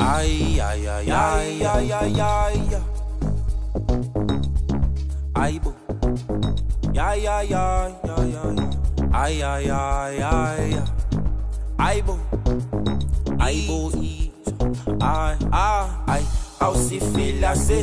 Ay, ay, ay, ay, ay, ay, ay. Ay, bo. Ay, ay, ay, ay, ay. Ay, ay, ay, ay. Ay, bo. Ay, bo, ay, ay. Au se fila se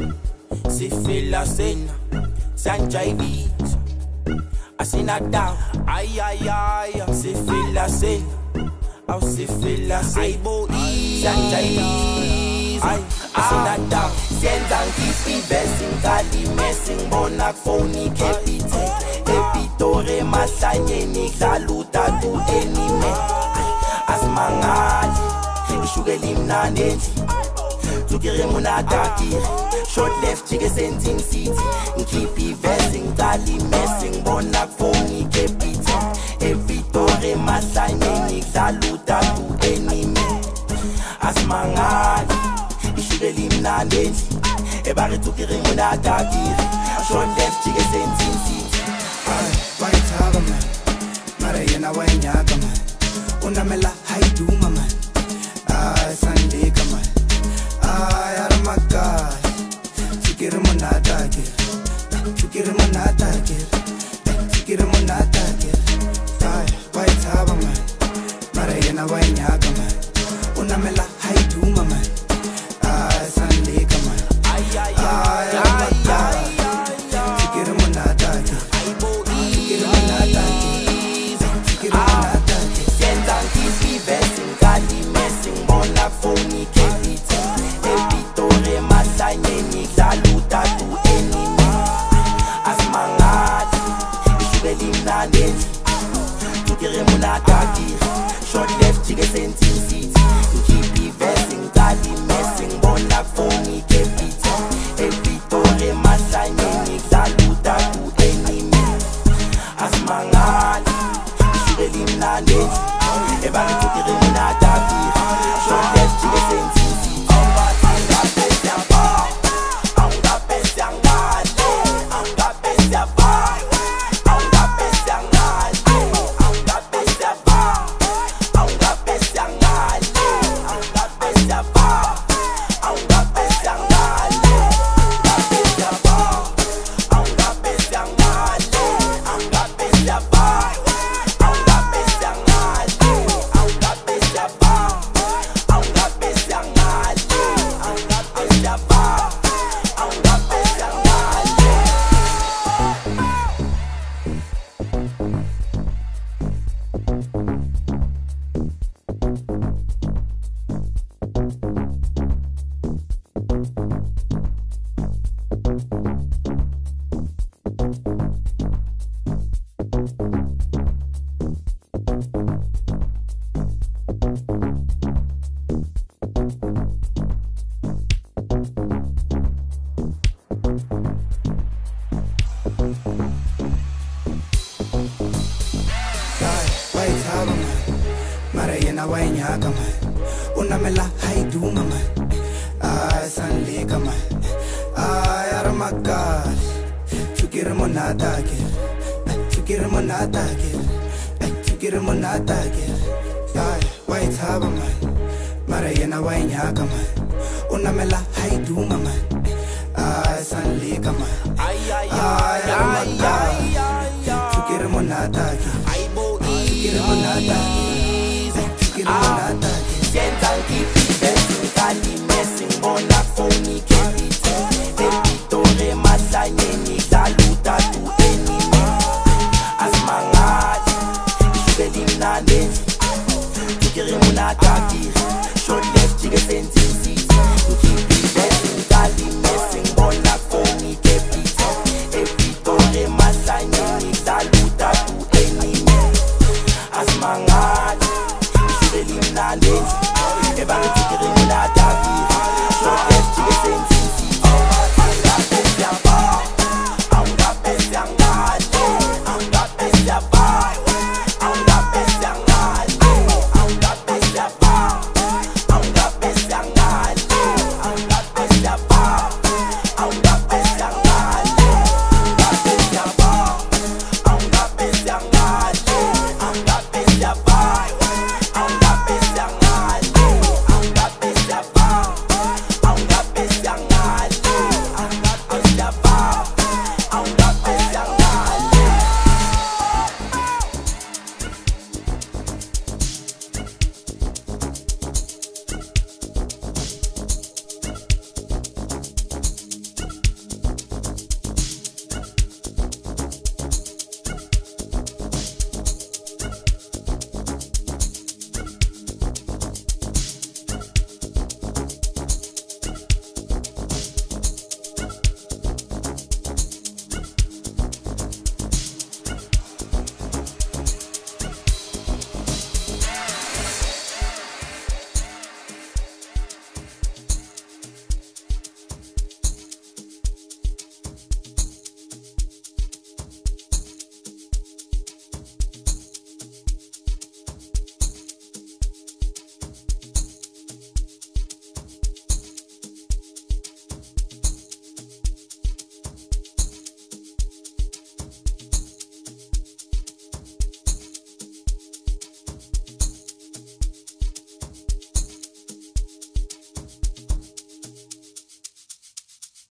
na. Sanjay beat. Asina down. Ay, ay, ay. Se fila se. Au se fila se. Ay, bo, Sanjay beat. Ay, asina down. Sienzang kipi versing kali messing bonak phone kepite. Epitore masanye nikzaluta tu enime. Asmangali. Ishugeli mnanenji. Tukire munadakire. Short left chike sending city. Nkipi versing kali messing bonak phone kepite. Epitore masanye nikzaluta tu enime. Asmangali. Ishugeli mnanenji. Ebare tukire munadakire. Short left chike sending city. White haba man, mara yena wanyaka man. Unamela haidu man. Sunday man. Aramaka. Tukire munadakire. Tukire munadakire. Tukire munadakire. White haba man, mara yena wanyaka man. Unamela haidu man. Sunday man. Aramaka. Tukire munadakire. Sienzang kipi versing kali messing bonak phone kepite. Epitore masanye nikzaluta tu enime. Asmangali. Ishugeli mnanenji. Tukire munadakire. Short left chike sending city. Kipi versing kali messing bonak phone kepite. Epitore masanye nikzaluta tu enime. Asmangali. Ishugeli mnanenji. Ebari tukire munadakire. Short left chike sending city. White haba man, mara yena wanyaka man. Unamela haidu man. Sunday man. Aramaka. Tukire munadakire. Tukire munadakire. Tukire munadakire. White haba man, mara yena wanyaka man. Unamela haidu man. Sunday man. Aramaka. Tukire munadakire. Tukire munadakire.